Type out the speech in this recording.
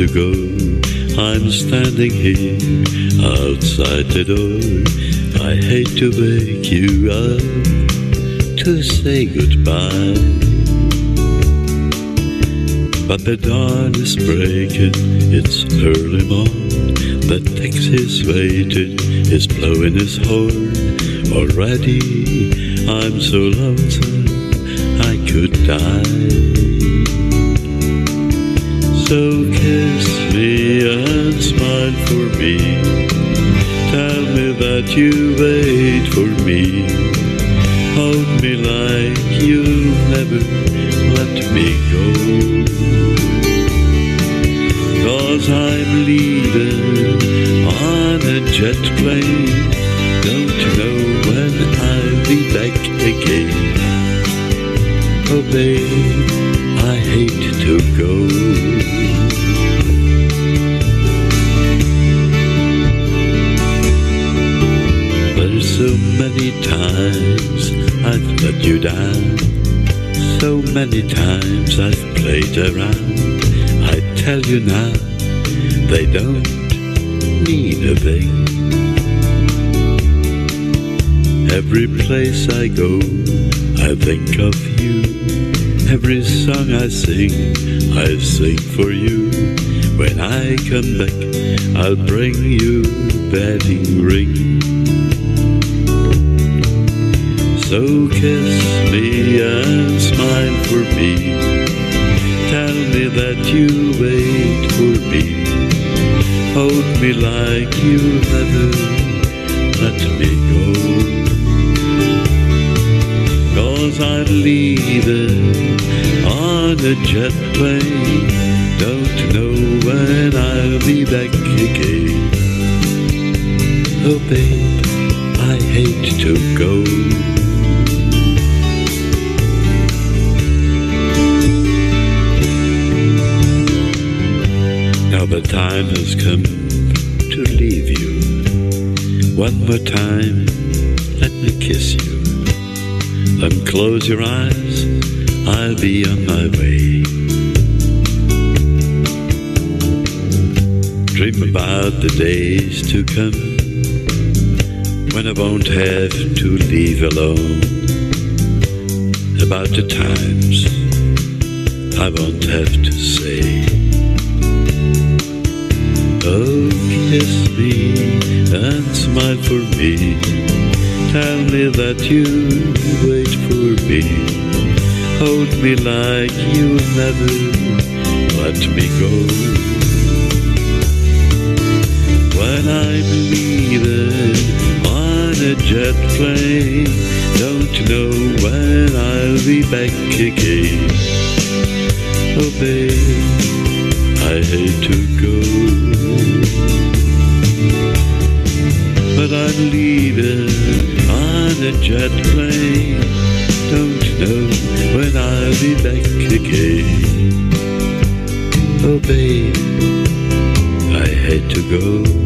to go. I'm standing here outside the door. I hate to wake you up to say goodbye, but the dawn is breaking, it's early morn. The taxi's waiting, he's blowing his horn. Already I'm so lonesome I could die. So kiss me and smile for me. Tell me that you wait for me. Hold me like you'll never let me go. 'Cause I'm leaving on a jet plane. Don't know when I'll be back again. Oh babe, I hate to go. There's so many times I've let you down. So many times I've played around. I tell you now, they don't mean a thing. Every place I go, I think of you. Every song I sing for you. When I come back, I'll bring you wedding ring. So kiss me and smile for me. Tell me that you wait for me. Hold me like you'll never let me go. 'Cause I'm leaving on a jet plane. Don't know when I'll be back again. Oh babe, I hate to go. Now the time has come to leave you. One more time, let me kiss you. Then close your eyes, I'll be on my way. Dream about the days to come, when I won't have to leave alone. About the times I won't have to say. Oh, kiss me and smile for me. Tell me that you wait for me. Hold me like you'll never let me go. When I'm leaving on a jet plane, don't know when I'll be back again. Oh babe, I hate to go, but I'm leaving on a jet plane. Don't know when I'll be back again. Oh babe, I hate to go.